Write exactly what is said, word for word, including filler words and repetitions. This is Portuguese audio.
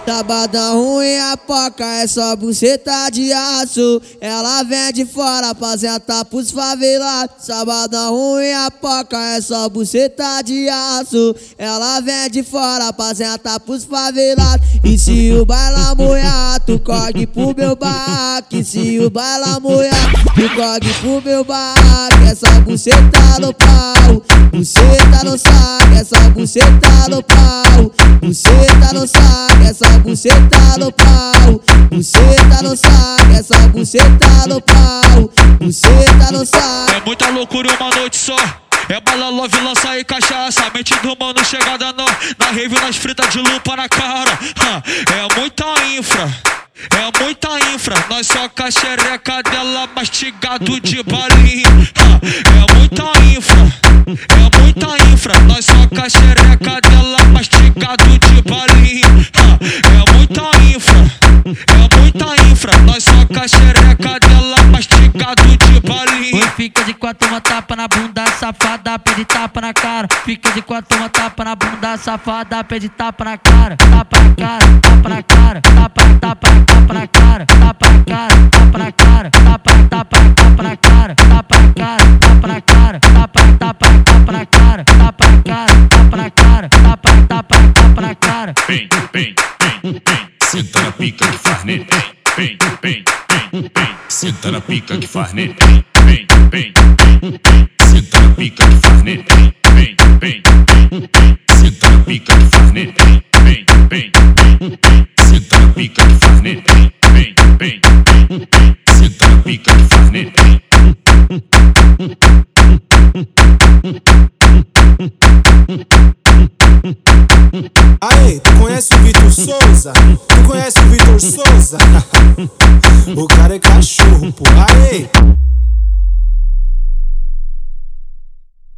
Sabadão ruim, a poca é só buceta de aço. Ela vem de fora, apresenta pros favelados. Sabadão ruim, a poca é só buceta de aço. Ela vem de fora, apresenta pros favelados. E se o baila molhar, tu corre pro meu barraco. E se o baila molhar, tu corre pro meu barraco. Essa buceta no pau, buceta no saco. Essa buceta no pau, buceta no saco. Essa buceta no pau, buceta no saco. Essa buceta no pau, buceta no saco. É muita loucura uma noite só. É bala, love, lança e cachaça. Mente do mano chegada no, na rave, nas fritas de lupa na cara. É muita infra, é muita infra. Nós só com a xereca dela mastigado de balinha. É muita infra, é muita infra. Nós só com a xereca dela mastigado de balinha. É muita infra, é muita infra. Nós só com a xereca dela mastigado de balinha. Oi, fica de quatro, uma tapa na bunda, safada, pede tapa na cara. Fica de quatro, uma tapa na bunda, safada, pede tapa na cara. Tapa na cara, tapa na cara, tapa, tapa, tapa na cara, tapa na cara, tapa na cara, tapa, tapa, tapa na cara, tapa na cara, tapa na cara, tapa, tapa, tapa na cara, tapa na cara, tapa na cara, tapa, tapa, tapa na cara. Vem, vem, vem, vem, senta na pica que faz nele. Vem, vem, vem, vem, senta na pica que faz nele. Vem, vem, vem, vem, senta na pica que faz nele. Vem, vem, vem, vem, senta na pica que faz nele. Vem, vem, vem, vem, senta na pica que faz nele. Vem, vem, vem, vem, senta na pica que faz nele. Aê, tu conhece o Vitor Souza? Tu conhece o Vitor Souza? O cara é cachorro, pô. Aê!